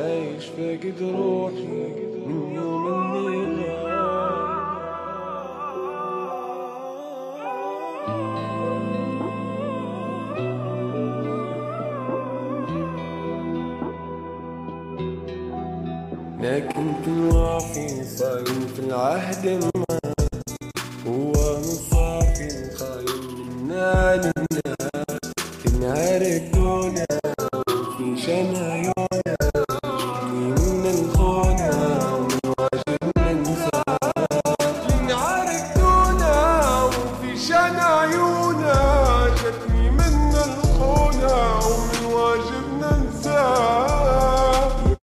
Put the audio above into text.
عايش فاقد روحي من يوم اني غاب. لكن كل وافي صاير في العهد